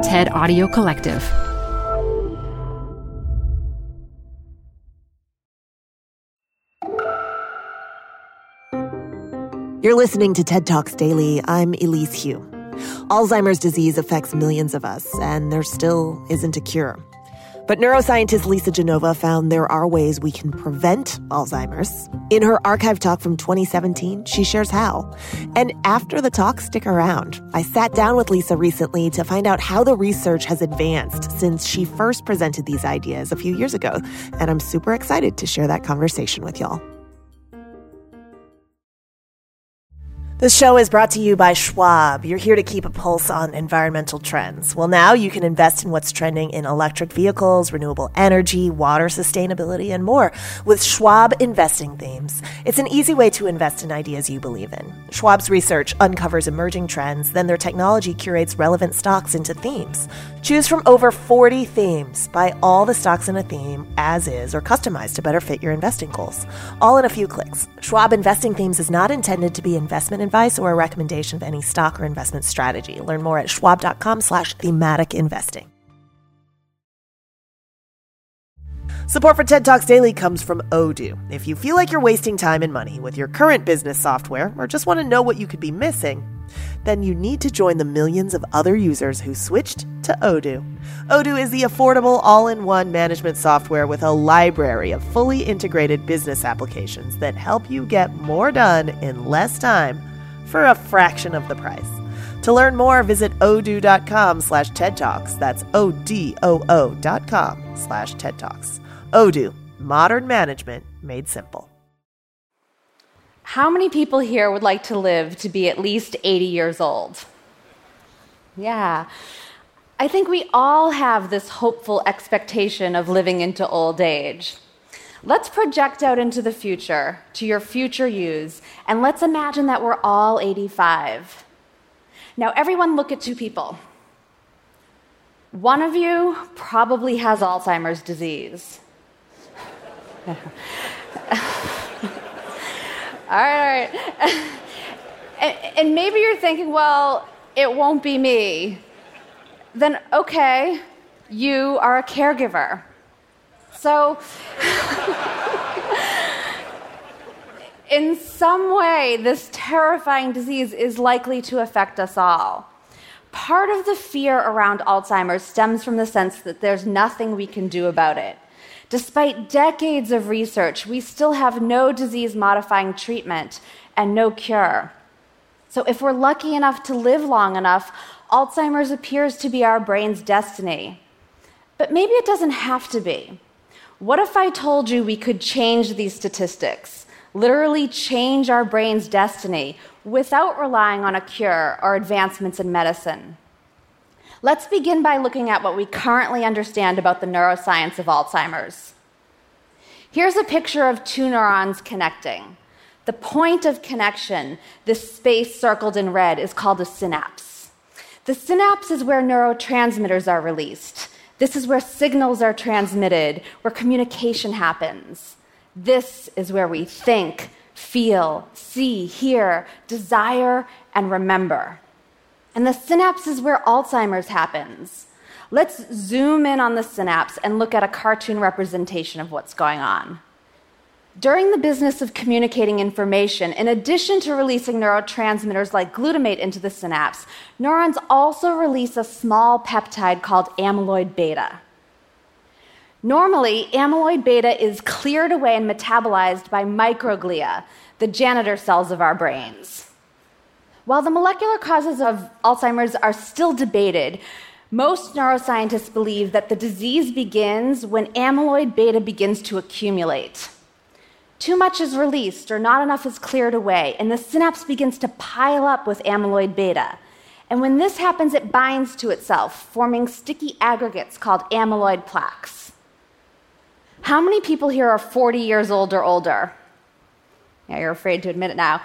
TED Audio Collective. You're listening to TED Talks Daily. I'm Elise Hu. Alzheimer's disease affects millions of us, and there still isn't a cure. But neuroscientist Lisa Genova found there are ways we can prevent Alzheimer's. In her archive talk from 2017, she shares how. And after the talk, stick around. I sat down with Lisa recently to find out how the research has advanced since she first presented these ideas a few years ago. And I'm super excited to share that conversation with y'all. This show is brought to you by Schwab. You're here to keep a pulse on environmental trends. Well, now you can invest in what's trending in electric vehicles, renewable energy, water sustainability, and more with Schwab Investing Themes. It's an easy way to invest in ideas you believe in. Schwab's research uncovers emerging trends, then their technology curates relevant stocks into themes. Choose from over 40 themes. Buy all the stocks in a theme as is or customized to better fit your investing goals. All in a few clicks. Schwab Investing Themes is not intended to be investment advice or a recommendation of any stock or investment strategy. Learn more at schwab.com/thematic investing. Support for TED Talks Daily comes from Odoo. If you feel like you're wasting time and money with your current business software or just want to know what you could be missing, then you need to join the millions of other users who switched to Odoo. Odoo is the affordable all-in-one management software with a library of fully integrated business applications that help you get more done in less time for a fraction of the price. To learn more, visit odoo.com/TED Talks. That's ODOO.com/TED Talks. Odoo, modern management made simple. How many people here would like to live to be at least 80 years old? Yeah. I think we all have this hopeful expectation of living into old age. Let's project out into the future, to your future yous, and let's imagine that we're all 85. Now, everyone look at two people. One of you probably has Alzheimer's disease. All right. And maybe you're thinking, well, it won't be me. Then, okay, you are a caregiver. So, in some way, this terrifying disease is likely to affect us all. Part of the fear around Alzheimer's stems from the sense that there's nothing we can do about it. Despite decades of research, we still have no disease-modifying treatment and no cure. So if we're lucky enough to live long enough, Alzheimer's appears to be our brain's destiny. But maybe it doesn't have to be. What if I told you we could change these statistics, literally change our brain's destiny, without relying on a cure or advancements in medicine? Let's begin by looking at what we currently understand about the neuroscience of Alzheimer's. Here's a picture of two neurons connecting. The point of connection, this space circled in red, is called a synapse. The synapse is where neurotransmitters are released. This is where signals are transmitted, where communication happens. This is where we think, feel, see, hear, desire, and remember. And the synapse is where Alzheimer's happens. Let's zoom in on the synapse and look at a cartoon representation of what's going on. During the business of communicating information, in addition to releasing neurotransmitters like glutamate into the synapse, neurons also release a small peptide called amyloid beta. Normally, amyloid beta is cleared away and metabolized by microglia, the janitor cells of our brains. While the molecular causes of Alzheimer's are still debated, most neuroscientists believe that the disease begins when amyloid beta begins to accumulate. Too much is released or not enough is cleared away, and the synapse begins to pile up with amyloid beta. And when this happens, it binds to itself, forming sticky aggregates called amyloid plaques. How many people here are 40 years old or older? Yeah, you're afraid to admit it now.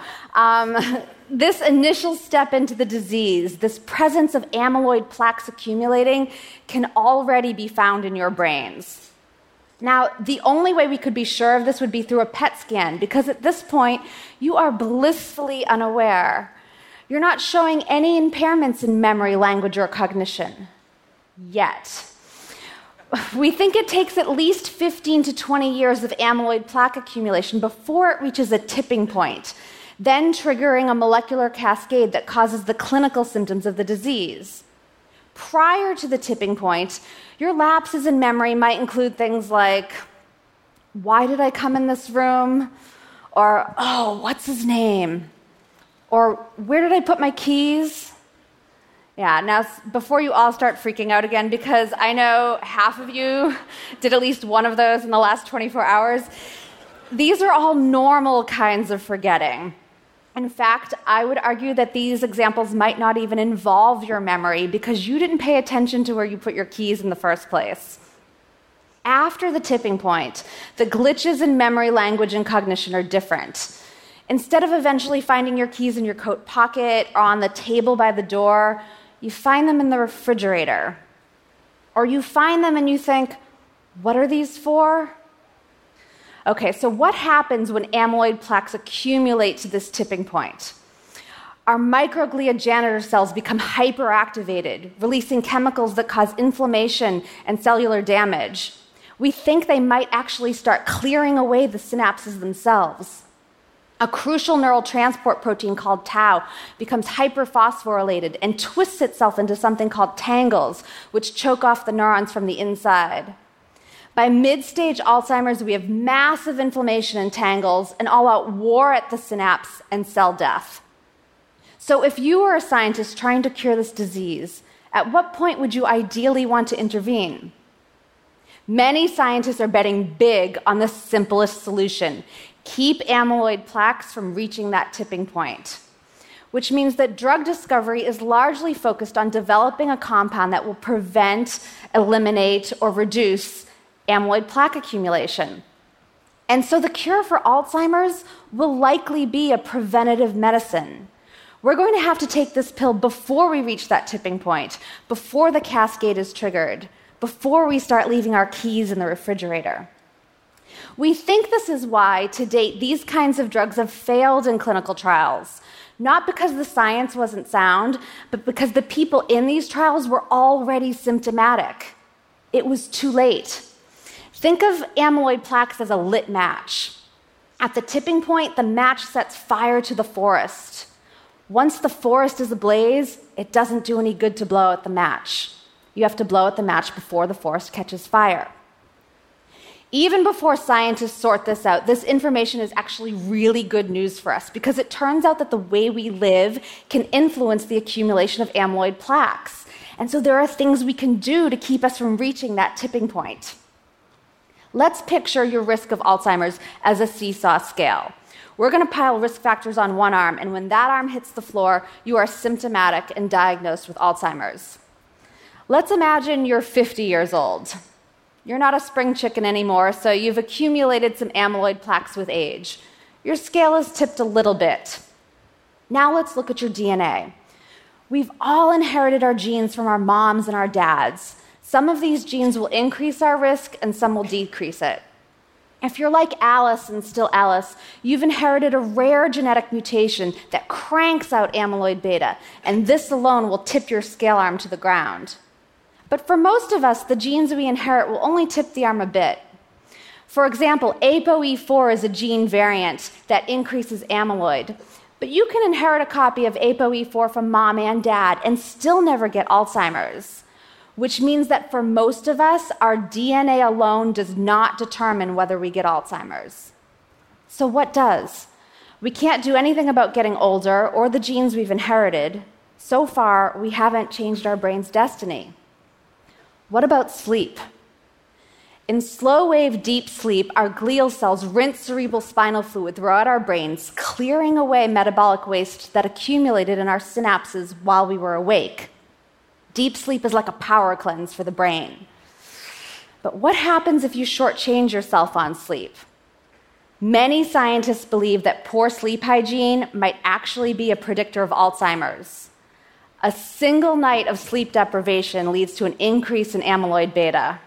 This initial step into the disease, this presence of amyloid plaques accumulating, can already be found in your brains. Now, the only way we could be sure of this would be through a PET scan, because at this point, you are blissfully unaware. You're not showing any impairments in memory, language, or cognition. Yet. We think it takes at least 15 to 20 years of amyloid plaque accumulation before it reaches a tipping point, then triggering a molecular cascade that causes the clinical symptoms of the disease. Prior to the tipping point, your lapses in memory might include things like, why did I come in this room? Or, oh, what's his name? Or, where did I put my keys? Yeah, now before you all start freaking out again, because I know half of you did at least one of those in the last 24 hours, these are all normal kinds of forgetting. In fact, I would argue that these examples might not even involve your memory because you didn't pay attention to where you put your keys in the first place. After the tipping point, the glitches in memory, language, and cognition are different. Instead of eventually finding your keys in your coat pocket or on the table by the door, you find them in the refrigerator. Or you find them and you think, what are these for? Okay, so what happens when amyloid plaques accumulate to this tipping point? Our microglia janitor cells become hyperactivated, releasing chemicals that cause inflammation and cellular damage. We think they might actually start clearing away the synapses themselves. A crucial neural transport protein called tau becomes hyperphosphorylated and twists itself into something called tangles, which choke off the neurons from the inside. By mid-stage Alzheimer's, we have massive inflammation in tangles, an all-out war at the synapse, and cell death. So if you were a scientist trying to cure this disease, at what point would you ideally want to intervene? Many scientists are betting big on the simplest solution: keep amyloid plaques from reaching that tipping point, which means that drug discovery is largely focused on developing a compound that will prevent, eliminate, or reduce amyloid plaque accumulation. And so the cure for Alzheimer's will likely be a preventative medicine. We're going to have to take this pill before we reach that tipping point, before the cascade is triggered, before we start leaving our keys in the refrigerator. We think this is why, to date, these kinds of drugs have failed in clinical trials, not because the science wasn't sound, but because the people in these trials were already symptomatic. It was too late. Think of amyloid plaques as a lit match. At the tipping point, the match sets fire to the forest. Once the forest is ablaze, it doesn't do any good to blow out the match. You have to blow out the match before the forest catches fire. Even before scientists sort this out, this information is actually really good news for us because it turns out that the way we live can influence the accumulation of amyloid plaques. And so there are things we can do to keep us from reaching that tipping point. Let's picture your risk of Alzheimer's as a seesaw scale. We're going to pile risk factors on one arm, and when that arm hits the floor, you are symptomatic and diagnosed with Alzheimer's. Let's imagine you're 50 years old. You're not a spring chicken anymore, so you've accumulated some amyloid plaques with age. Your scale is tipped a little bit. Now let's look at your DNA. We've all inherited our genes from our moms and our dads. Some of these genes will increase our risk, and some will decrease it. If you're like Alice and still Alice, you've inherited a rare genetic mutation that cranks out amyloid beta, and this alone will tip your scale arm to the ground. But for most of us, the genes we inherit will only tip the arm a bit. For example, ApoE4 is a gene variant that increases amyloid. But you can inherit a copy of ApoE4 from mom and dad and still never get Alzheimer's, which means that for most of us, our DNA alone does not determine whether we get Alzheimer's. So what does? We can't do anything about getting older or the genes we've inherited. So far, we haven't changed our brain's destiny. What about sleep? In slow-wave deep sleep, our glial cells rinse cerebral spinal fluid throughout our brains, clearing away metabolic waste that accumulated in our synapses while we were awake. Deep sleep is like a power cleanse for the brain. But what happens if you shortchange yourself on sleep? Many scientists believe that poor sleep hygiene might actually be a predictor of Alzheimer's. A single night of sleep deprivation leads to an increase in amyloid beta.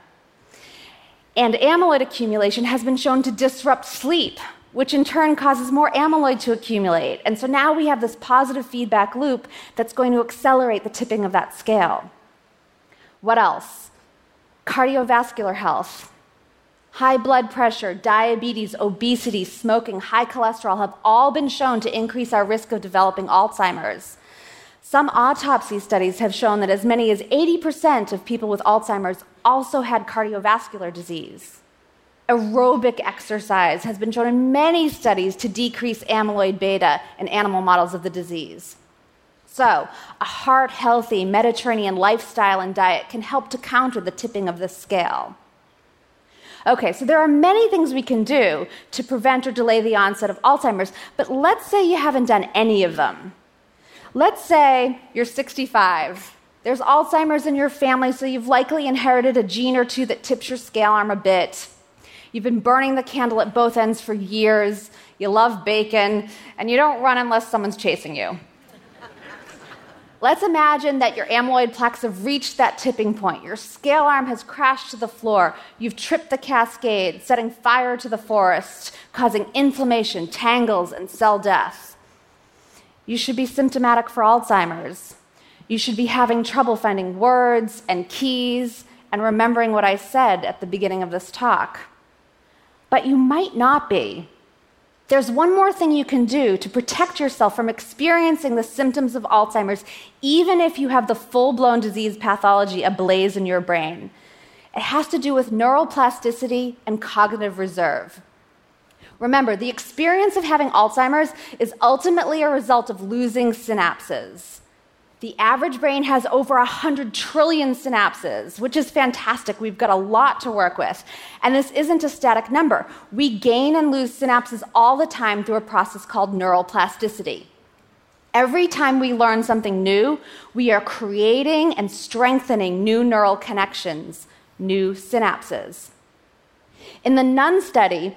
And amyloid accumulation has been shown to disrupt sleep, which in turn causes more amyloid to accumulate. And so now we have this positive feedback loop that's going to accelerate the tipping of that scale. What else? Cardiovascular health. High blood pressure, diabetes, obesity, smoking, high cholesterol have all been shown to increase our risk of developing Alzheimer's. Some autopsy studies have shown that as many as 80% of people with Alzheimer's also had cardiovascular disease. Aerobic exercise has been shown in many studies to decrease amyloid beta in animal models of the disease. So, a heart-healthy Mediterranean lifestyle and diet can help to counter the tipping of this scale. Okay, so there are many things we can do to prevent or delay the onset of Alzheimer's, but let's say you haven't done any of them. Let's say you're 65. There's Alzheimer's in your family, so you've likely inherited a gene or two that tips your scale arm a bit. You've been burning the candle at both ends for years, you love bacon, and you don't run unless someone's chasing you. Let's imagine that your amyloid plaques have reached that tipping point. Your scale arm has crashed to the floor. You've tripped the cascade, setting fire to the forest, causing inflammation, tangles, and cell death. You should be symptomatic for Alzheimer's. You should be having trouble finding words and keys and remembering what I said at the beginning of this talk. But you might not be. There's one more thing you can do to protect yourself from experiencing the symptoms of Alzheimer's, even if you have the full-blown disease pathology ablaze in your brain. It has to do with neuroplasticity and cognitive reserve. Remember, the experience of having Alzheimer's is ultimately a result of losing synapses. The average brain has over 100 trillion synapses, which is fantastic. We've got a lot to work with. And this isn't a static number. We gain and lose synapses all the time through a process called neuroplasticity. Every time we learn something new, we are creating and strengthening new neural connections, new synapses. In the nun study,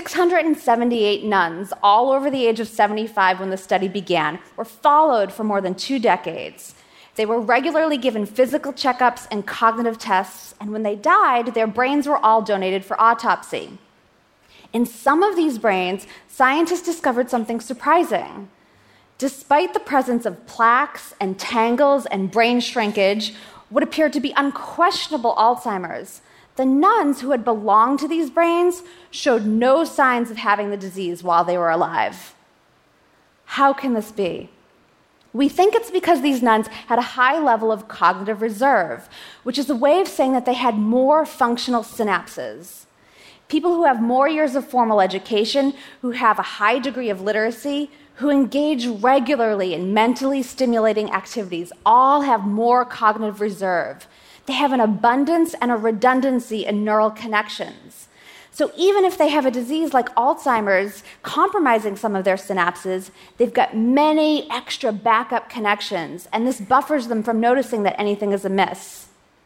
678 nuns, all over the age of 75 when the study began, were followed for more than 2 decades. They were regularly given physical checkups and cognitive tests, and when they died, their brains were all donated for autopsy. In some of these brains, scientists discovered something surprising. Despite the presence of plaques and tangles and brain shrinkage, what appeared to be unquestionable Alzheimer's, the nuns who had belonged to these brains showed no signs of having the disease while they were alive. How can this be? We think it's because these nuns had a high level of cognitive reserve, which is a way of saying that they had more functional synapses. People who have more years of formal education, who have a high degree of literacy, who engage regularly in mentally stimulating activities, all have more cognitive reserve. They have an abundance and a redundancy in neural connections. So even if they have a disease like Alzheimer's compromising some of their synapses, they've got many extra backup connections, and this buffers them from noticing that anything is amiss.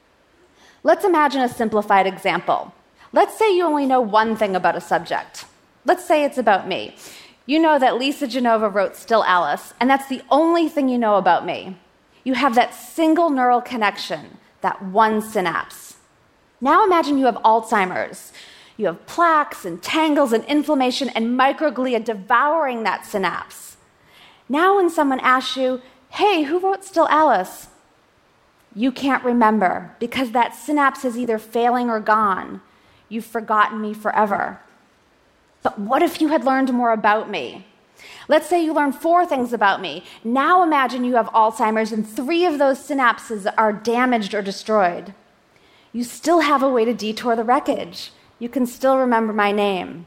Let's imagine a simplified example. Let's say you only know one thing about a subject. Let's say it's about me. You know that Lisa Genova wrote Still Alice, and that's the only thing you know about me. You have that single neural connection, that one synapse. Now imagine you have Alzheimer's. You have plaques and tangles and inflammation and microglia devouring that synapse. Now when someone asks you, hey, who wrote Still Alice? You can't remember because that synapse is either failing or gone. You've forgotten me forever. But what if you had learned more about me? Let's say you learned 4 things about me. Now imagine you have Alzheimer's and 3 of those synapses are damaged or destroyed. You still have a way to detour the wreckage. You can still remember my name.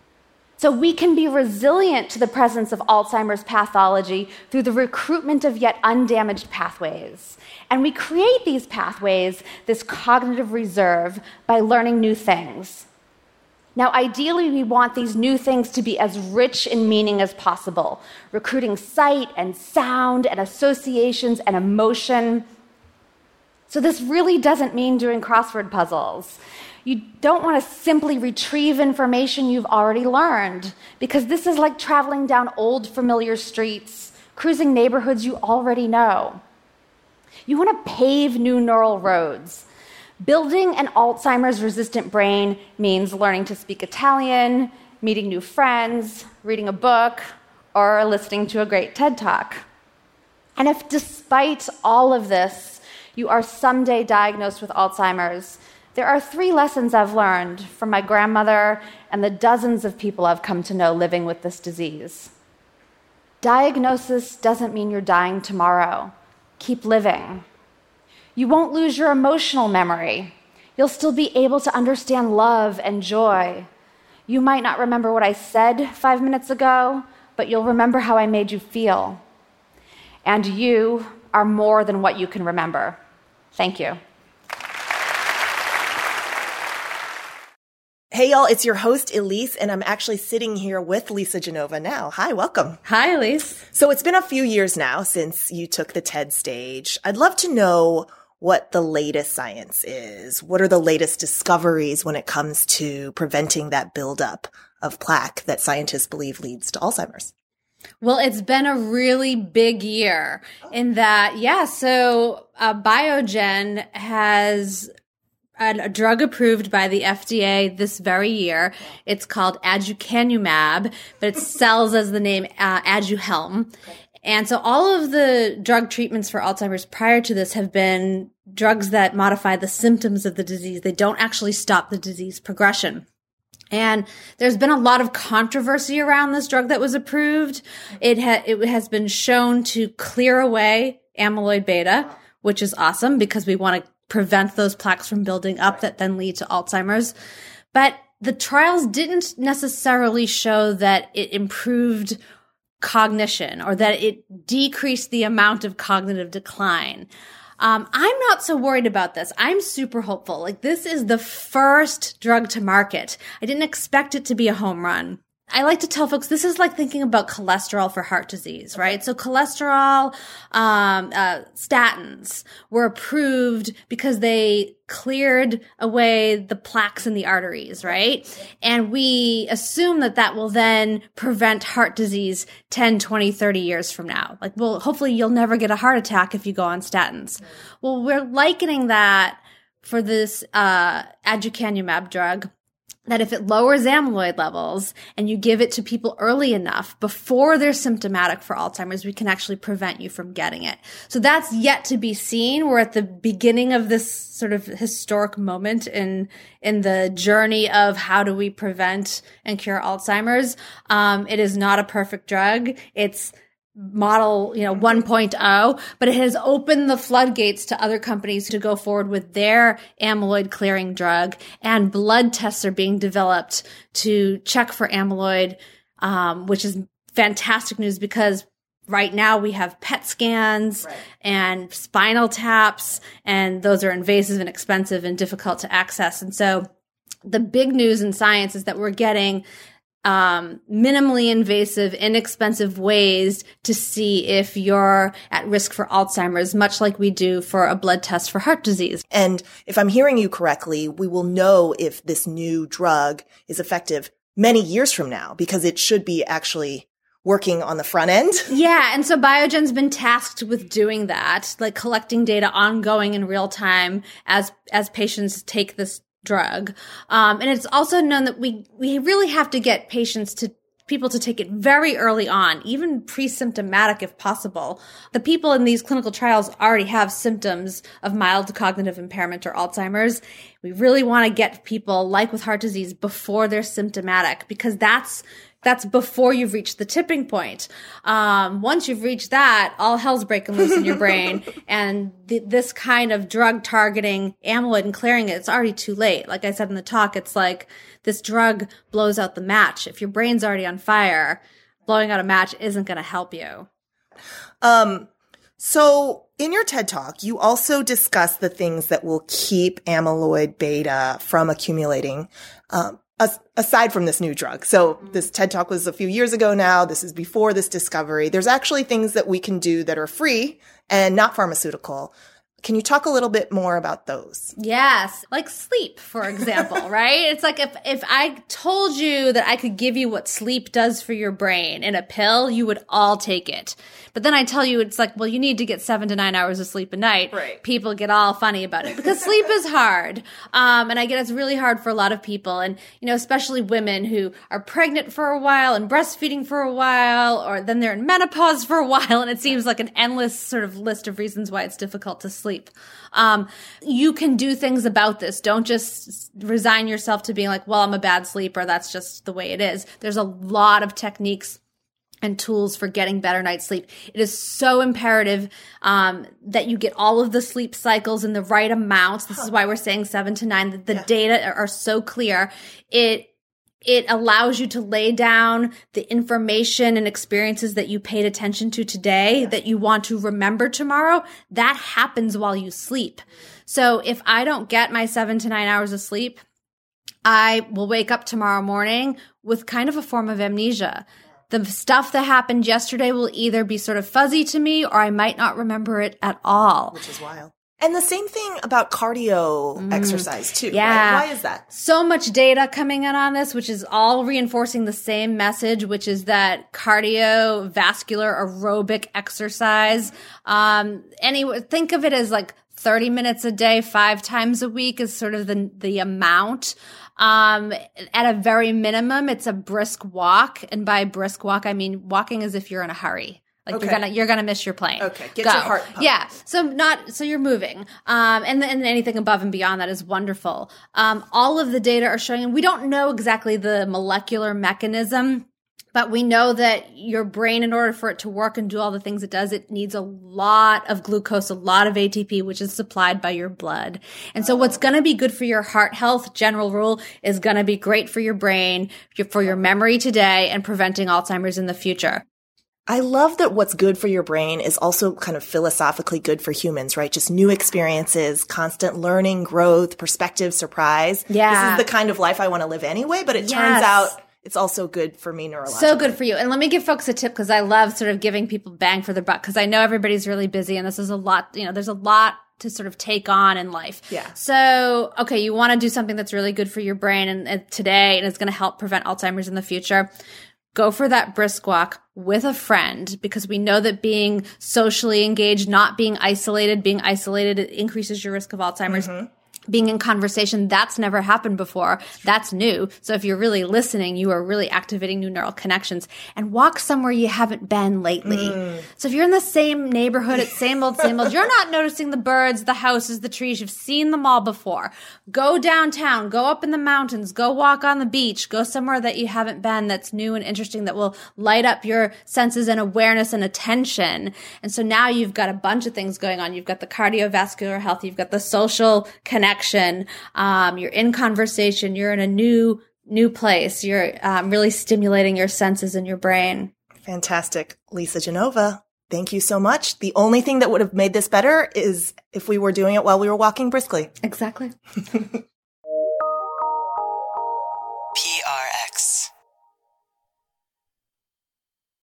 So we can be resilient to the presence of Alzheimer's pathology through the recruitment of yet undamaged pathways. And we create these pathways, this cognitive reserve, by learning new things. Now, ideally, we want these new things to be as rich in meaning as possible, recruiting sight and sound and associations and emotion. So this really doesn't mean doing crossword puzzles. You don't want to simply retrieve information you've already learned, because this is like traveling down old familiar streets, cruising neighborhoods you already know. You want to pave new neural roads. Building an Alzheimer's-resistant brain means learning to speak Italian, meeting new friends, reading a book, or listening to a great TED Talk. And if despite all of this, you are someday diagnosed with Alzheimer's, there are 3 lessons I've learned from my grandmother and the dozens of people I've come to know living with this disease. Diagnosis doesn't mean you're dying tomorrow. Keep living. You won't lose your emotional memory. You'll still be able to understand love and joy. You might not remember what I said 5 minutes ago, but you'll remember how I made you feel. And you are more than what you can remember. Thank you. Hey, y'all, it's your host, Elise, and I'm actually sitting here with Lisa Genova now. Hi, welcome. Hi, Elise. So it's been a few years now since you took the TED stage. I'd love to know what the latest science is. What are the latest discoveries when it comes to preventing that buildup of plaque that scientists believe leads to Alzheimer's? Well, it's been a really big year in that, Biogen has a drug approved by the FDA this very year. It's called aducanumab, but it sells as the name Aduhelm. And so all of the drug treatments for Alzheimer's prior to this have been drugs that modify the symptoms of the disease. They don't actually stop the disease progression. And there's been a lot of controversy around this drug that was approved. It has been shown to clear away amyloid beta, which is awesome because we want to prevent those plaques from building up that then lead to Alzheimer's. But the trials didn't necessarily show that it improved cognition or that it decreased the amount of cognitive decline. I'm not so worried about this. I'm super hopeful. Like, this is the first drug to market. I didn't expect it to be a home run. I like to tell folks this is like thinking about cholesterol for heart disease, right? So cholesterol, statins were approved because they cleared away the plaques in the arteries, right? And we assume that that will then prevent heart disease 10, 20, 30 years from now. Like, well, hopefully you'll never get a heart attack if you go on statins. Well, we're likening that for this aducanumab drug, that if it lowers amyloid levels and you give it to people early enough before they're symptomatic for Alzheimer's, we can actually prevent you from getting it. So that's yet to be seen. We're at the beginning of this sort of historic moment in the journey of how do we prevent and cure Alzheimer's. It is not a perfect drug. It's model, 1.0, but it has opened the floodgates to other companies to go forward with their amyloid clearing drug, and blood tests are being developed to check for amyloid, which is fantastic news because right now we have PET scans and spinal taps, and those are invasive and expensive and difficult to access. And so the big news in science is that we're getting minimally invasive, inexpensive ways to see if you're at risk for Alzheimer's, much like we do for a blood test for heart disease. And if I'm hearing you correctly, we will know if this new drug is effective many years from now because it should be actually working on the front end. Yeah. And so Biogen's been tasked with doing that, like collecting data ongoing in real time as patients take this drug. And it's also known that we really have to get people to take it very early on, even pre-symptomatic if possible. The people in these clinical trials already have symptoms of mild cognitive impairment or Alzheimer's. We really want to get people, like with heart disease, before they're symptomatic, because that's before you've reached the tipping point. Once you've reached that, all hell's breaking loose in your brain. And this kind of drug targeting amyloid and clearing it, it's already too late. Like I said in the talk, it's like this drug blows out the match. If your brain's already on fire, blowing out a match isn't going to help you. So in your TED Talk, you also discuss the things that will keep amyloid beta from accumulating, aside from this new drug. So this TED Talk was a few years ago now. This is before this discovery. There's actually things that we can do that are free and not pharmaceutical. Can you talk a little bit more about those? Yes. Like sleep, for example, right? It's like if I told you that I could give you what sleep does for your brain in a pill, you would all take it. But then I tell you, it's like, well, you need to get 7 to 9 hours of sleep a night. Right. People get all funny about it because sleep is hard. And I get it's really hard for a lot of people. And, especially women who are pregnant for a while and breastfeeding for a while, or then they're in menopause for a while. And it seems like an endless sort of list of reasons why it's difficult to sleep. sleep. You can do things about this. Don't just resign yourself to being like, well, I'm a bad sleeper. That's just the way it is. There's a lot of techniques and tools for getting better night's sleep. It is so imperative that you get all of the sleep cycles in the right amounts. This is why we're saying 7 to 9. The data are so clear. It allows you to lay down the information and experiences that you paid attention to today that you want to remember tomorrow. That happens while you sleep. So if I don't get my 7 to 9 hours of sleep, I will wake up tomorrow morning with kind of a form of amnesia. The stuff that happened yesterday will either be sort of fuzzy to me or I might not remember it at all. Which is wild. And the same thing about cardio exercise too. Yeah. Right? Why is that? So much data coming in on this, which is all reinforcing the same message, which is that cardiovascular aerobic exercise, anyway, think of it as like 30 minutes a day, 5 times a week is sort of the amount. At a very minimum, it's a brisk walk. And by brisk walk, I mean walking as if you're in a hurry. Like you're gonna miss your plane. Okay. Get your heart pumping. Yeah. So you're moving. And anything above and beyond that is wonderful. All of the data are showing, and we don't know exactly the molecular mechanism, but we know that your brain, in order for it to work and do all the things it does, it needs a lot of glucose, a lot of ATP, which is supplied by your blood. And so what's going to be good for your heart health, general rule, is going to be great for your brain, for your memory today, and preventing Alzheimer's in the future. I love that what's good for your brain is also kind of philosophically good for humans, right? Just new experiences, constant learning, growth, perspective, surprise. Yeah. This is the kind of life I want to live anyway, but it turns out it's also good for me neurologically. So good for you. And let me give folks a tip, because I love sort of giving people bang for their buck, because I know everybody's really busy and this is a lot, there's a lot to sort of take on in life. Yeah. So, okay, you want to do something that's really good for your brain and today, and it's going to help prevent Alzheimer's in the future. Go for that brisk walk with a friend, because we know that being socially engaged, not being isolated it increases your risk of Alzheimer's. Mm-hmm. Being in conversation, that's never happened before. That's new. So if you're really listening, you are really activating new neural connections. And walk somewhere you haven't been lately. So if you're in the same neighborhood, it's same old, you're not noticing the birds, the houses, the trees. You've seen them all before. Go downtown, go up in the mountains, go walk on the beach, go somewhere that you haven't been that's new and interesting, that will light up your senses and awareness and attention. And so now you've got a bunch of things going on. You've got the cardiovascular health, you've got the social connection. You're in conversation. You're in a new place. You're really stimulating your senses in your brain. Fantastic. Lisa Genova, thank you so much. The only thing that would have made this better is if we were doing it while we were walking briskly. Exactly. PRX.